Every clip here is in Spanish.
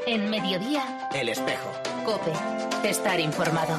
En Mediodía, El Espejo. COPE. Estar informado.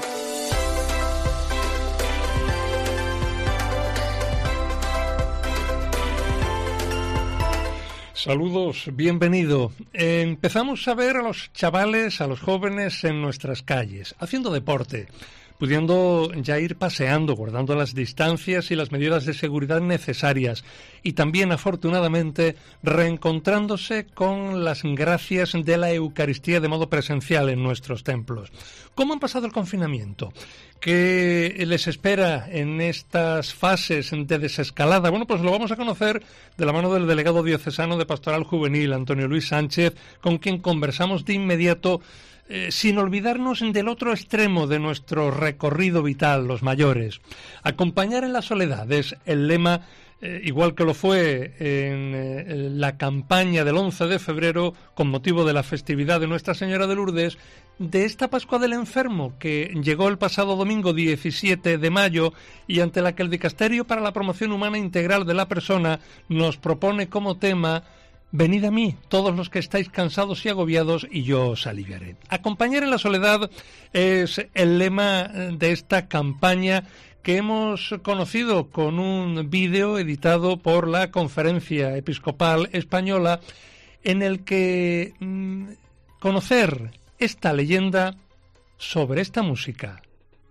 Saludos, bienvenido. Empezamos a ver a los chavales, a los jóvenes en nuestras calles, haciendo deporte, pudiendo ya ir paseando, guardando las distancias y las medidas de seguridad necesarias, y también, afortunadamente, reencontrándose con las gracias de la Eucaristía de modo presencial en nuestros templos. ¿Cómo han pasado el confinamiento? ¿Qué les espera en estas fases de desescalada? Bueno, pues lo vamos a conocer de la mano del delegado diocesano de Pastoral Juvenil, Antonio Luis Sánchez, con quien conversamos de inmediato, sin olvidarnos del otro extremo de nuestro recorrido vital, los mayores. Acompañar en la soledad es el lema, igual que lo fue en la campaña del 11 de febrero, con motivo de la festividad de Nuestra Señora de Lourdes, de esta Pascua del Enfermo, que llegó el pasado domingo 17 de mayo y ante la que el Dicasterio para la Promoción Humana Integral de la Persona nos propone como tema: venid a mí, todos los que estáis cansados y agobiados, y yo os aliviaré. Acompañar en la soledad es el lema de esta campaña que hemos conocido con un vídeo editado por la Conferencia Episcopal Española, en el que conocer esta leyenda sobre esta música.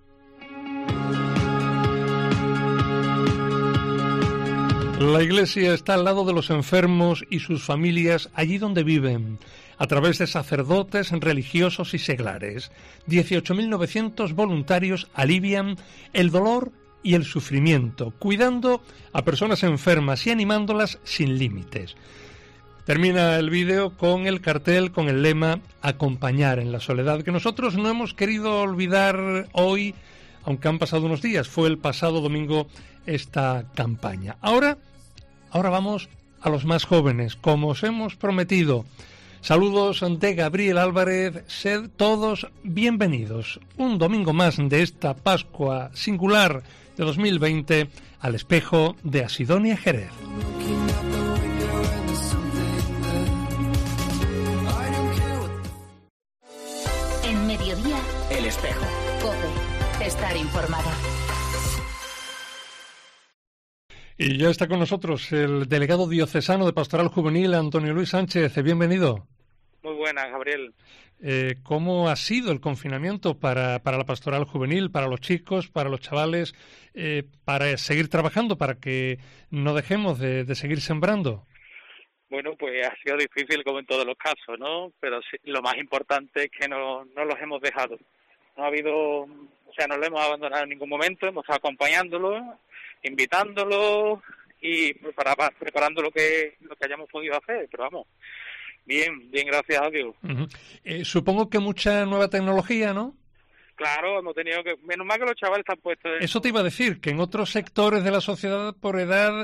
La Iglesia está al lado de los enfermos y sus familias allí donde viven, a través de sacerdotes, religiosos y seglares. 18.900 voluntarios alivian el dolor y el sufrimiento, cuidando a personas enfermas y animándolas sin límites. Termina el vídeo con el cartel, con el lema "Acompañar en la soledad", que nosotros no hemos querido olvidar hoy, aunque han pasado unos días. Fue el pasado domingo esta campaña. Ahora vamos a los más jóvenes, como os hemos prometido. Saludos de Gabriel Álvarez, sed todos bienvenidos. Un domingo más de esta Pascua singular de 2020 al Espejo de Asidonia Jerez. En Mediodía, El Espejo. COPE. Estar informado. Y ya está con nosotros el delegado diocesano de Pastoral Juvenil, Antonio Luis Sánchez. Bienvenido. Muy buenas, Gabriel. ¿Cómo ha sido el confinamiento para la Pastoral Juvenil, para los chicos, para los chavales, para seguir trabajando, para que no dejemos de seguir sembrando? Bueno, pues ha sido difícil como en todos los casos, ¿no? Pero sí, lo más importante es que no los hemos dejado. No ha habido, no lo hemos abandonado en ningún momento, hemos estado acompañándolo, invitándolo y preparando lo que hayamos podido hacer, pero vamos, bien, gracias a Dios. Uh-huh. Supongo que mucha nueva tecnología, ¿no? Claro, hemos tenido que... Menos mal que los chavales están puestos... Eso te iba a decir, que en otros sectores de la sociedad por edad,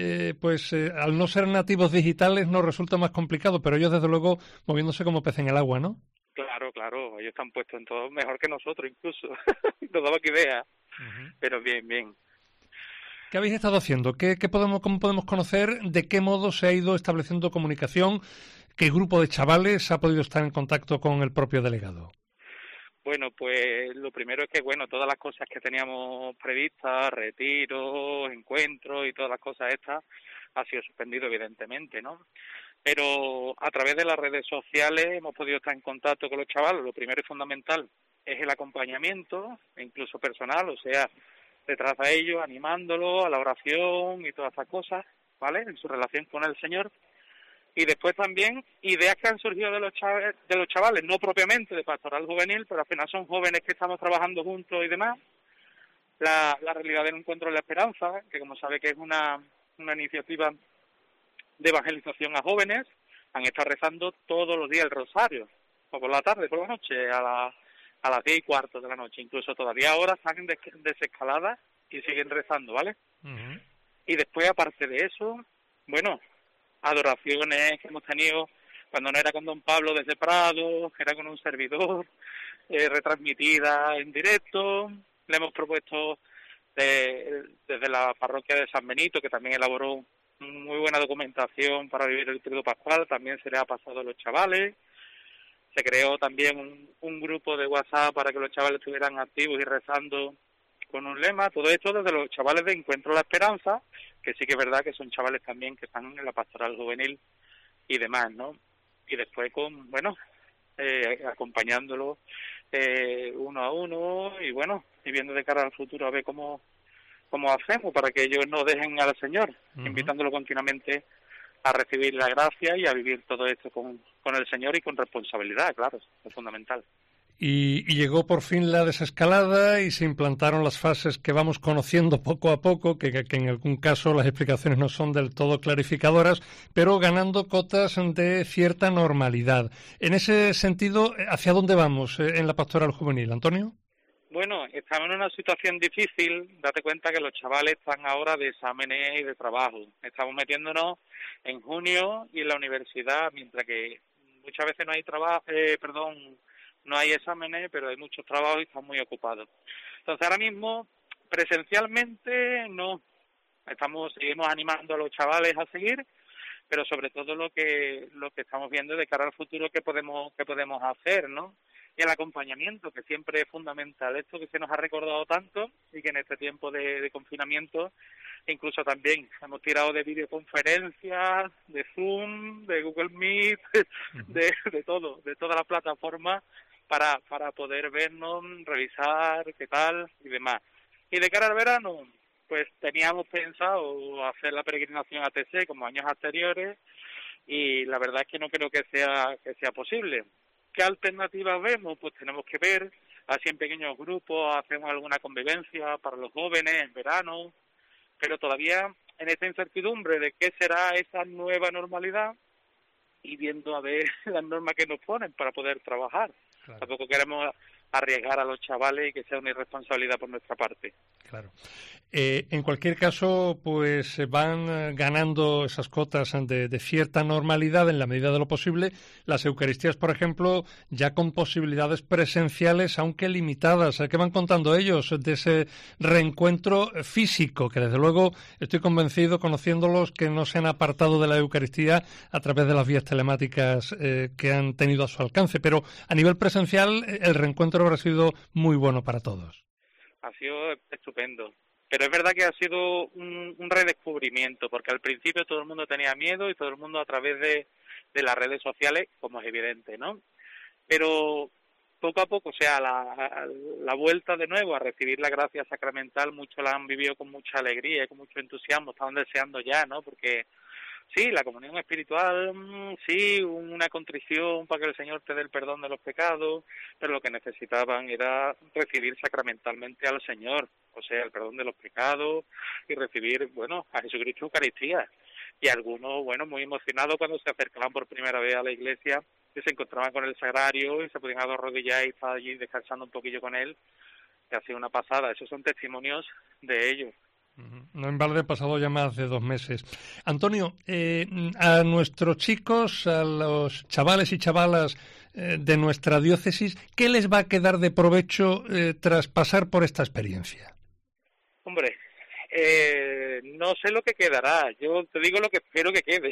al no ser nativos digitales nos resulta más complicado, pero ellos desde luego moviéndose como pez en el agua, ¿no? Claro, ellos están puestos en todo, mejor que nosotros incluso, nos daba que idea, pero bien. ¿Qué habéis estado haciendo? ¿Cómo podemos conocer de qué modo se ha ido estableciendo comunicación? ¿Qué grupo de chavales ha podido estar en contacto con el propio delegado? Bueno, pues lo primero es que, todas las cosas que teníamos previstas, retiros, encuentros y todas las cosas estas, ha sido suspendido evidentemente, ¿no? Pero a través de las redes sociales hemos podido estar en contacto con los chavales. Lo primero y fundamental es el acompañamiento, incluso personal, o sea, detrás de ellos, animándolos a la oración y todas esas cosas, ¿vale? En su relación con el Señor. Y después también ideas que han surgido de los chavales, no propiamente de Pastoral Juvenil, pero al final son jóvenes que estamos trabajando juntos y demás. La realidad del encuentro de la esperanza, que como sabe que es una iniciativa de evangelización a jóvenes, han estado rezando todos los días el rosario, o por la tarde, por la noche, a las 10:15 de la noche. Incluso todavía ahora están en desescalada y siguen rezando, ¿vale? Uh-huh. Y después, aparte de eso, adoraciones que hemos tenido cuando no era con don Pablo desde Prado, era con un servidor, retransmitida en directo. Le hemos propuesto desde la parroquia de San Benito, que también elaboró muy buena documentación para vivir el tríodo pascual, también se le ha pasado a los chavales. Se creó también un grupo de WhatsApp para que los chavales estuvieran activos y rezando con un lema. Todo esto desde los chavales de Encuentro la Esperanza, que sí que es verdad que son chavales también que están en la pastoral juvenil y demás, ¿no? Y después acompañándolos uno a uno y viendo de cara al futuro a ver cómo hacemos para que ellos no dejen al Señor, invitándolo continuamente a recibir la gracia y a vivir todo esto con el Señor y con responsabilidad, claro, es fundamental. Y llegó por fin la desescalada y se implantaron las fases que vamos conociendo poco a poco, que en algún caso las explicaciones no son del todo clarificadoras, pero ganando cotas de cierta normalidad. En ese sentido, ¿hacia dónde vamos en la pastoral juvenil, Antonio? Bueno, estamos en una situación difícil. Date cuenta que los chavales están ahora de exámenes y de trabajo. Estamos metiéndonos en junio y en la universidad, mientras que muchas veces no hay no hay exámenes, pero hay muchos trabajos y están muy ocupados. Entonces, ahora mismo, presencialmente, no. Seguimos animando a los chavales a seguir, pero sobre todo lo que estamos viendo de cara al futuro que podemos hacer, ¿no? Y el acompañamiento, que siempre es fundamental. Esto que se nos ha recordado tanto y que en este tiempo de confinamiento, incluso también hemos tirado de videoconferencias, de Zoom, de Google Meet, de todo, de todas las plataformas para poder vernos, revisar qué tal y demás. Y de cara al verano, pues teníamos pensado hacer la peregrinación a TC como años anteriores y la verdad es que no creo que sea posible. ¿Qué alternativas vemos? Pues tenemos que ver, así en pequeños grupos, hacemos alguna convivencia para los jóvenes en verano, pero todavía en esta incertidumbre de qué será esa nueva normalidad y viendo a ver las normas que nos ponen para poder trabajar. Claro. Tampoco queremos arriesgar a los chavales y que sea una irresponsabilidad por nuestra parte. Claro. En cualquier caso, pues se van ganando esas cotas de cierta normalidad en la medida de lo posible. Las Eucaristías, por ejemplo, ya con posibilidades presenciales, aunque limitadas. ¿Qué van contando ellos de ese reencuentro físico? Que desde luego estoy convencido, conociéndolos, que no se han apartado de la Eucaristía a través de las vías telemáticas que han tenido a su alcance. Pero a nivel presencial, el reencuentro habrá sido muy bueno para todos. Ha sido estupendo. Pero es verdad que ha sido un redescubrimiento, porque al principio todo el mundo tenía miedo y todo el mundo a través de las redes sociales, como es evidente, ¿no? Pero poco a poco, o sea, la vuelta de nuevo a recibir la gracia sacramental, muchos la han vivido con mucha alegría y con mucho entusiasmo, estaban deseando ya, ¿no? Porque sí, la comunión espiritual, sí, una contrición para que el Señor te dé el perdón de los pecados, pero lo que necesitaban era recibir sacramentalmente al Señor, o sea, el perdón de los pecados y recibir, a Jesucristo Eucaristía. Y algunos, muy emocionados cuando se acercaban por primera vez a la iglesia, que se encontraban con el sagrario y se podían arrodillar y estar allí descansando un poquillo con él, que ha sido una pasada. Esos son testimonios de ellos. No en balde, pasado ya más de 2 meses. Antonio, a nuestros chicos, a los chavales y chavalas de nuestra diócesis, ¿qué les va a quedar de provecho tras pasar por esta experiencia? Hombre, no sé lo que quedará. Yo te digo lo que espero que quede.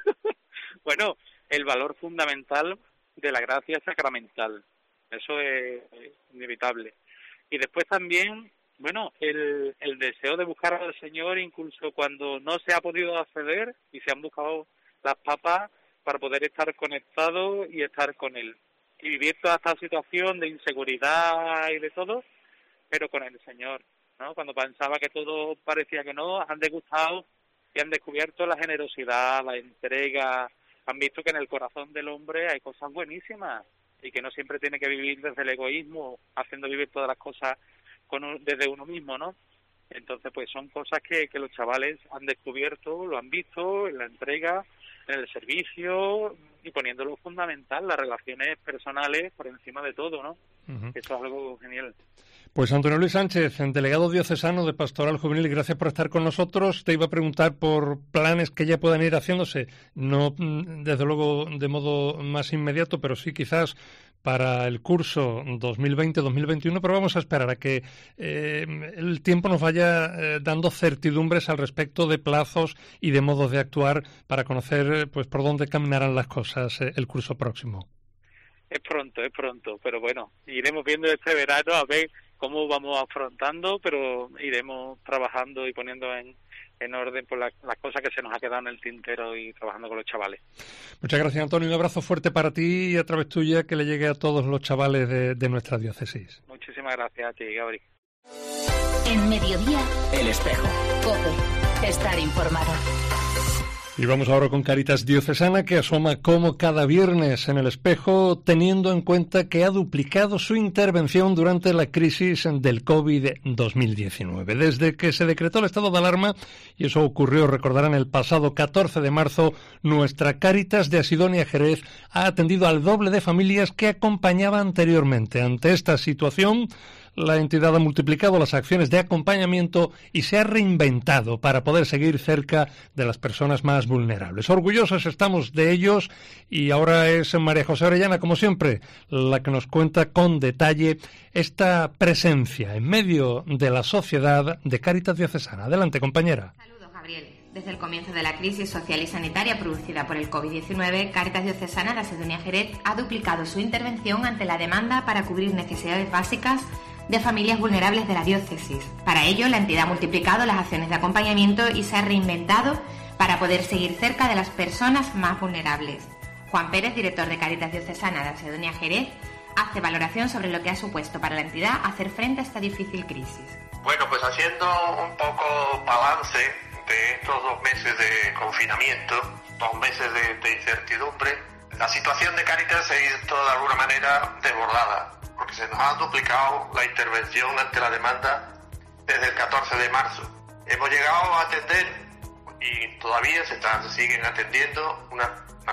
El valor fundamental de la gracia sacramental. Eso es inevitable. Y después también, el deseo de buscar al Señor incluso cuando no se ha podido acceder y se han buscado las papas para poder estar conectados y estar con Él. Y vivir toda esta situación de inseguridad y de todo, pero con el Señor, ¿no? Cuando pensaba que todo parecía que no, han degustado y han descubierto la generosidad, la entrega, han visto que en el corazón del hombre hay cosas buenísimas y que no siempre tiene que vivir desde el egoísmo, haciendo vivir todas las cosas desde uno mismo, ¿no? Entonces, pues son cosas que los chavales han descubierto, lo han visto en la entrega, en el servicio y poniéndolo fundamental, las relaciones personales por encima de todo, ¿no? Uh-huh. Eso es algo genial. Pues Antonio Luis Sánchez, delegado diocesano de Pastoral Juvenil, gracias por estar con nosotros. Te iba a preguntar por planes que ya puedan ir haciéndose, no desde luego de modo más inmediato, pero sí quizás para el curso 2020-2021, pero vamos a esperar a que el tiempo nos vaya dando certidumbres al respecto de plazos y de modos de actuar para conocer pues por dónde caminarán las cosas el curso próximo. es pronto, pero bueno, iremos viendo este verano a ver cómo vamos afrontando, pero iremos trabajando y poniendo en orden por las cosas que se nos ha quedado en el tintero y trabajando con los chavales. Muchas gracias, Antonio. Un abrazo fuerte para ti y a través tuya que le llegue a todos los chavales de nuestra diócesis. Muchísimas gracias a ti, Gabri. En Mediodía, El Espejo. COPE. Estar informado. Y vamos ahora con Cáritas Diocesana, que asoma como cada viernes en El Espejo, teniendo en cuenta que ha duplicado su intervención durante la crisis del COVID-2019. Desde que se decretó el estado de alarma, y eso ocurrió, recordarán, el pasado 14 de marzo, nuestra Cáritas de Asidonia Jerez ha atendido al doble de familias que acompañaba anteriormente. Ante esta situación, la entidad ha multiplicado las acciones de acompañamiento y se ha reinventado para poder seguir cerca de las personas más vulnerables. Orgullosos estamos de ellos y ahora es María José Orellana, como siempre, la que nos cuenta con detalle esta presencia en medio de la sociedad de Cáritas Diocesana. Adelante, compañera. Saludos, Gabriel. Desde el comienzo de la crisis social y sanitaria producida por el COVID-19, Cáritas Diocesana de Asidonia Jerez ha duplicado su intervención ante la demanda para cubrir necesidades básicas de familias vulnerables de la diócesis. Para ello, la entidad ha multiplicado las acciones de acompañamiento y se ha reinventado para poder seguir cerca de las personas más vulnerables. Juan Pérez, director de Cáritas Diocesana de Asidonia Jerez, hace valoración sobre lo que ha supuesto para la entidad hacer frente a esta difícil crisis. Bueno, pues haciendo un poco balance de estos 2 meses de confinamiento, 2 meses de incertidumbre, la situación de Cáritas se ha visto de alguna manera desbordada, porque se nos ha duplicado la intervención ante la demanda desde el 14 de marzo. Hemos llegado a atender, y todavía se siguen atendiendo, unas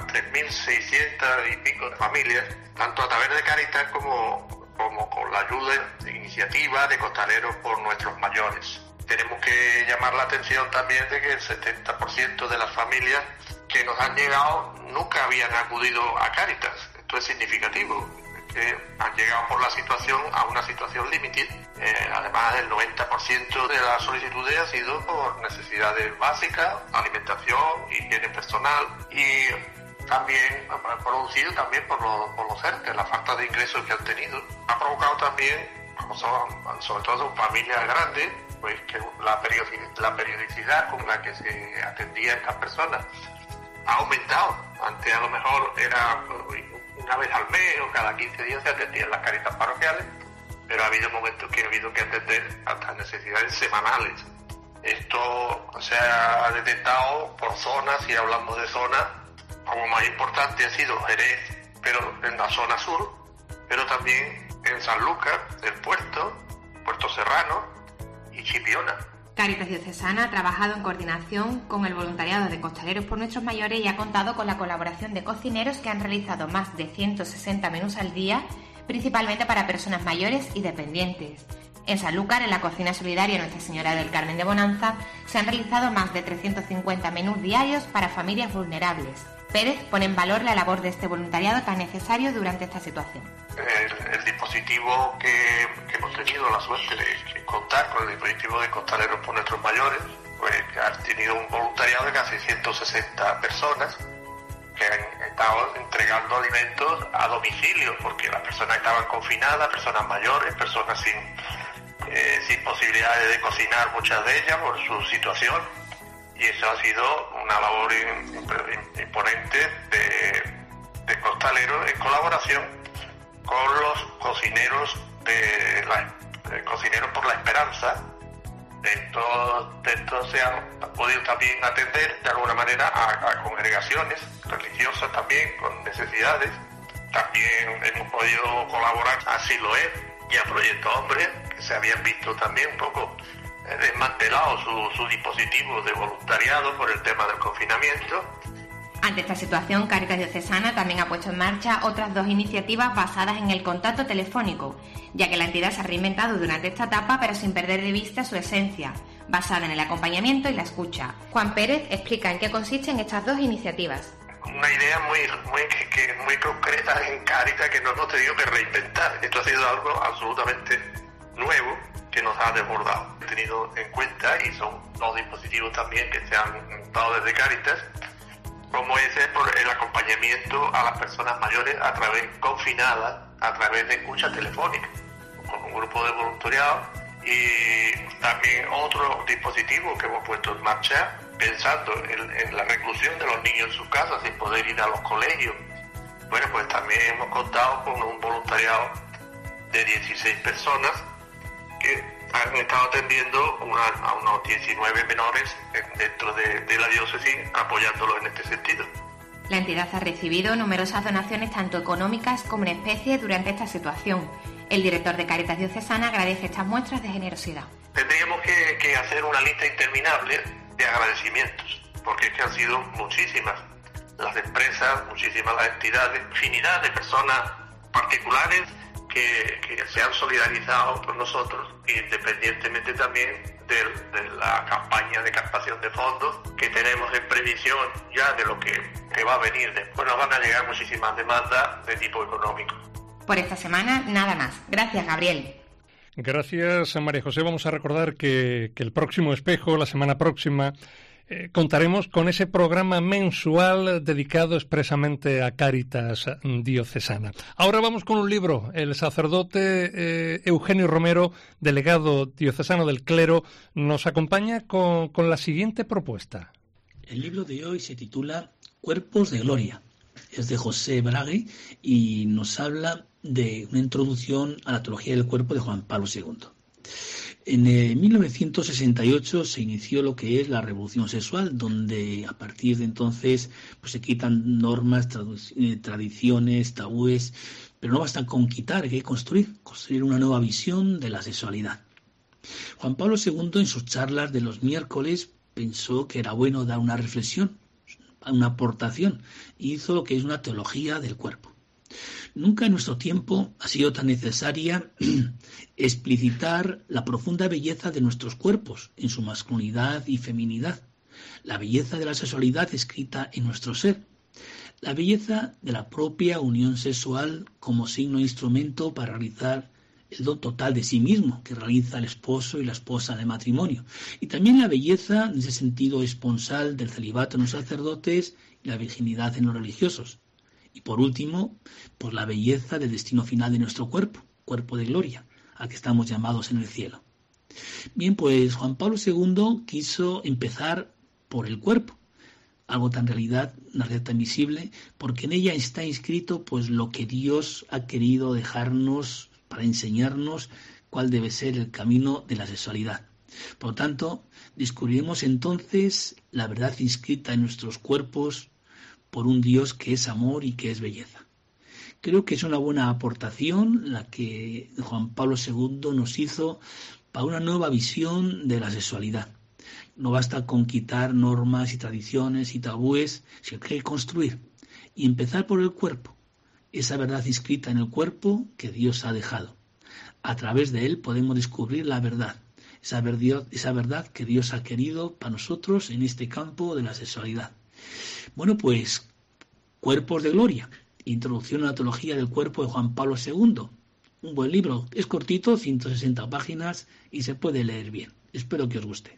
3.600 y pico de familias, tanto a través de Cáritas como con la ayuda de iniciativa de Costaleros por Nuestros Mayores. Tenemos que llamar la atención también de que el 70% de las familias que nos han llegado nunca habían acudido a Cáritas. Esto es significativo, que han llegado por la situación a una situación límite. Además, el 90% de las solicitudes ha sido por necesidades básicas, alimentación, higiene personal, y también producido también por los ERTE, la falta de ingresos que han tenido. Ha provocado también, como sobre todo familias grandes, pues que la periodicidad con la que se atendía a estas personas ha aumentado. Antes a lo mejor era una vez al mes o cada 15 días se atendían las Cáritas parroquiales, pero ha habido momentos que ha habido que atender hasta necesidades semanales. Esto se ha detectado por zonas, y hablamos de zonas, como más importante ha sido Jerez, pero en la zona sur, pero también en Sanlúcar, el Puerto Serrano y Chipiona. Cáritas Diocesana ha trabajado en coordinación con el voluntariado de Costaleros por Nuestros Mayores y ha contado con la colaboración de cocineros que han realizado más de 160 menús al día, principalmente para personas mayores y dependientes. En Sanlúcar, en la cocina solidaria Nuestra Señora del Carmen de Bonanza, se han realizado más de 350 menús diarios para familias vulnerables. Pérez pone en valor la labor de este voluntariado tan necesario durante esta situación. El dispositivo que hemos tenido la suerte de contar con el dispositivo de Costaleros por Nuestros Mayores, pues ha tenido un voluntariado de casi 160 personas que han estado entregando alimentos a domicilio, porque las personas estaban confinadas, personas mayores, personas sin posibilidades de cocinar, muchas de ellas por su situación, y eso ha sido una labor imponente de Costaleros en colaboración con los cocineros de Cocineros por la Esperanza. Estos se han podido también atender de alguna manera a congregaciones religiosas también con necesidades. También hemos podido colaborar a Siloé y a Proyecto Hombre, que se habían visto también un poco desmantelado su dispositivo de voluntariado por el tema del confinamiento. Ante esta situación, Cáritas Diocesana también ha puesto en marcha otras 2 iniciativas basadas en el contacto telefónico, ya que la entidad se ha reinventado durante esta etapa pero sin perder de vista su esencia, basada en el acompañamiento y la escucha. Juan Pérez explica en qué consisten estas 2 iniciativas. Una idea muy concreta en Cáritas que no hemos tenido que reinventar. Esto ha sido algo absolutamente nuevo que nos ha desbordado. He tenido en cuenta, y son 2 dispositivos también que se han dado desde Cáritas, como es el acompañamiento acompañamiento a las personas mayores confinadas a través de escucha telefónica, con un grupo de voluntariado, y también otro dispositivo que hemos puesto en marcha pensando en la reclusión de los niños en sus casas sin poder ir a los colegios. Bueno, pues también hemos contado con un voluntariado de 16 personas que han estado atendiendo a unos 19 menores dentro de la diócesis, apoyándolos en este sentido. La entidad ha recibido numerosas donaciones tanto económicas como en especie durante esta situación. El director de Cáritas Diocesana agradece estas muestras de generosidad. Tendríamos que hacer una lista interminable de agradecimientos, porque es que han sido muchísimas las empresas, muchísimas las entidades, infinidad de personas particulares que se han solidarizado con nosotros, independientemente también de la campaña de captación de fondos que tenemos en previsión ya de lo que va a venir después. Nos van a llegar muchísimas demandas de tipo económico. Por esta semana, nada más. Gracias, Gabriel. Gracias, María José. Vamos a recordar que el próximo espejo, la semana próxima, contaremos con ese programa mensual dedicado expresamente a Cáritas Diocesana. Ahora vamos con un libro. El sacerdote Eugenio Romero, delegado diocesano del clero, nos acompaña con la siguiente propuesta. El libro de hoy se titula Cuerpos de Gloria. Es de José Brague y nos habla de una introducción a la teología del cuerpo de Juan Pablo II. En 1968 se inició lo que es la revolución sexual, donde a partir de entonces pues se quitan normas, tradiciones, tabúes, pero no basta con quitar, hay que construir una nueva visión de la sexualidad. Juan Pablo II, en sus charlas de los miércoles, pensó que era bueno dar una reflexión, una aportación, y hizo lo que es una teología del cuerpo. Nunca en nuestro tiempo ha sido tan necesaria explicitar la profunda belleza de nuestros cuerpos en su masculinidad y feminidad, la belleza de la sexualidad escrita en nuestro ser, la belleza de la propia unión sexual como signo e instrumento para realizar el don total de sí mismo que realiza el esposo y la esposa en el matrimonio, y también la belleza en ese sentido esponsal del celibato en los sacerdotes y la virginidad en los religiosos. Y por último, por la belleza del destino final de nuestro cuerpo de gloria, al que estamos llamados en el cielo. Bien, pues Juan Pablo II quiso empezar por el cuerpo, algo tan realidad, una realidad tan visible, porque en ella está inscrito pues lo que Dios ha querido dejarnos para enseñarnos cuál debe ser el camino de la sexualidad. Por lo tanto, descubriremos entonces la verdad inscrita en nuestros cuerpos por un Dios que es amor y que es belleza. Creo que es una buena aportación la que Juan Pablo II nos hizo para una nueva visión de la sexualidad. No basta con quitar normas y tradiciones y tabúes, sino que hay que construir y empezar por el cuerpo, esa verdad inscrita en el cuerpo que Dios ha dejado. A través de él podemos descubrir la verdad, esa verdad que Dios ha querido para nosotros en este campo de la sexualidad. Bueno, pues, Cuerpos de Gloria, introducción a la teología del cuerpo de Juan Pablo II. Un buen libro, es cortito, 160 páginas y se puede leer bien. Espero que os guste.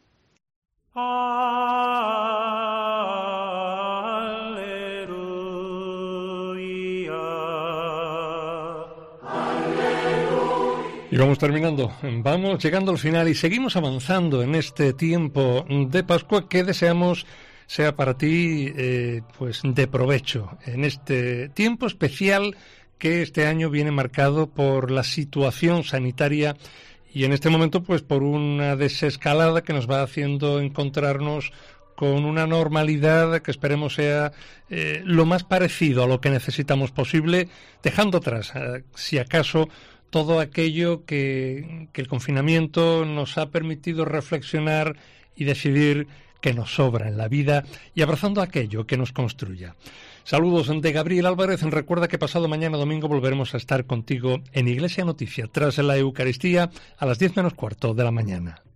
Y vamos terminando, vamos llegando al final y seguimos avanzando en este tiempo de Pascua que deseamos sea para ti pues de provecho en este tiempo especial que este año viene marcado por la situación sanitaria y en este momento pues por una desescalada que nos va haciendo encontrarnos con una normalidad que esperemos sea lo más parecido a lo que necesitamos posible, dejando atrás, si acaso, todo aquello que el confinamiento nos ha permitido reflexionar y decidir que nos sobra en la vida y abrazando aquello que nos construya. Saludos de Gabriel Álvarez. Recuerda que pasado mañana domingo volveremos a estar contigo en Iglesia Noticia tras la Eucaristía a las 10:15 de la mañana.